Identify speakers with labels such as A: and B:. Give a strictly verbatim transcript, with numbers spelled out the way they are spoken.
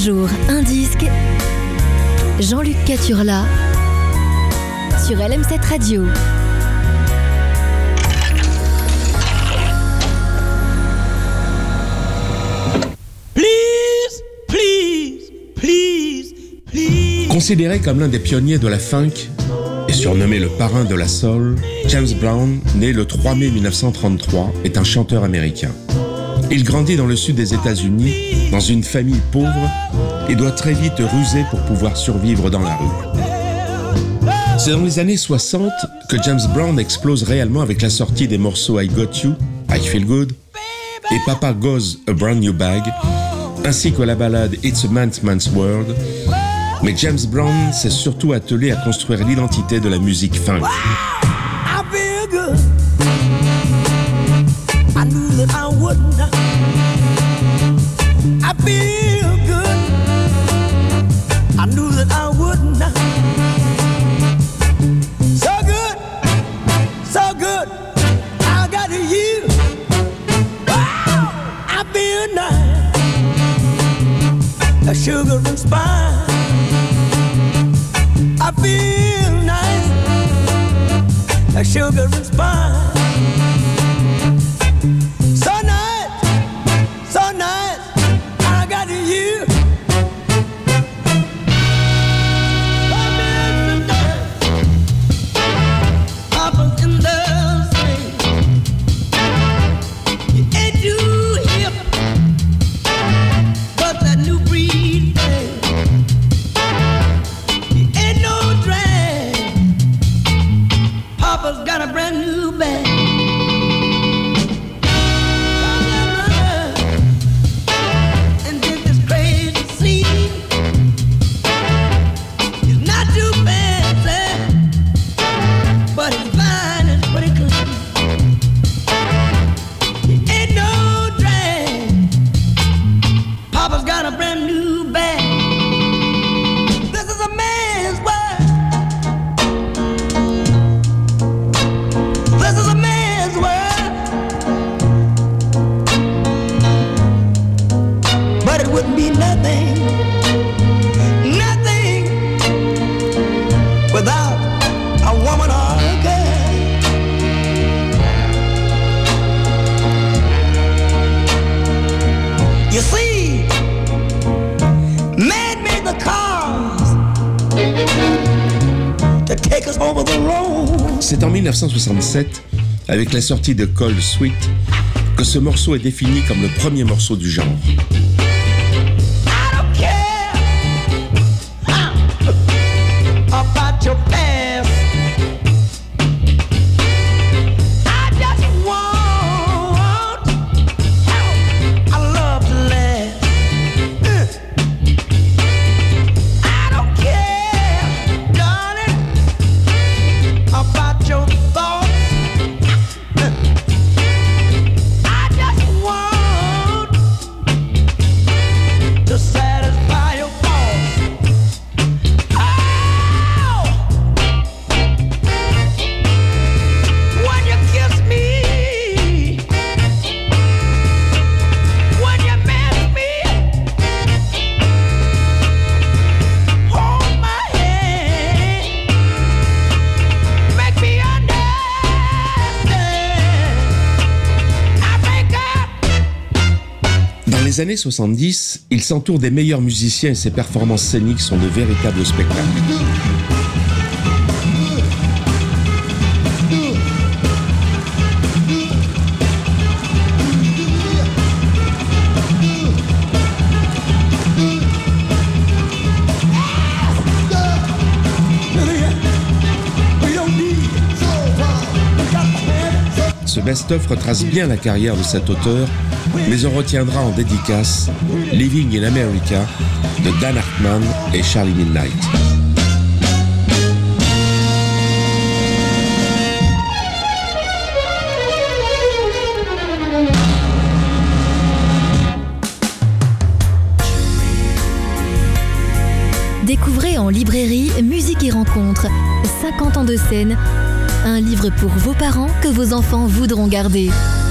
A: jour, un disque. Jean-Luc Caturla sur L M sept Radio.
B: Please, please, please, please.
C: Considéré comme l'un des pionniers de la funk et surnommé le parrain de la soul, James Brown, né le trois mai mille neuf cent trente-trois, est un chanteur américain. Il grandit dans le sud des États-Unis, dans une famille pauvre, et doit très vite ruser pour pouvoir survivre dans la rue. C'est dans les années soixante que James Brown explose réellement avec la sortie des morceaux I Got You, I Feel Good, et Papa Goes a Brand New Bag, ainsi que la ballade It's a Man's Man's World. Mais James Brown s'est surtout attelé à construire l'identité de la musique funk.
B: I feel good. I knew that I wouldn't. I feel good. I knew that I wouldn't. So good, so good. I got you. Wow, I feel nice. A sugar and spice. I feel nice. A sugar and spice.
C: C'est en mille neuf cent soixante-sept, avec la sortie de Cold Sweet, que ce morceau est défini comme le premier morceau du genre. Dans les années soixante-dix, il s'entoure des meilleurs musiciens et ses performances scéniques sont de véritables spectacles. Ce best-of retrace bien la carrière de cet auteur, mais on retiendra en dédicace Living in America de Dan Hartman et Charlie Midnight.
A: Découvrez en librairie Musique et Rencontres, cinquante ans de scène, un livre pour vos parents que vos enfants voudront garder.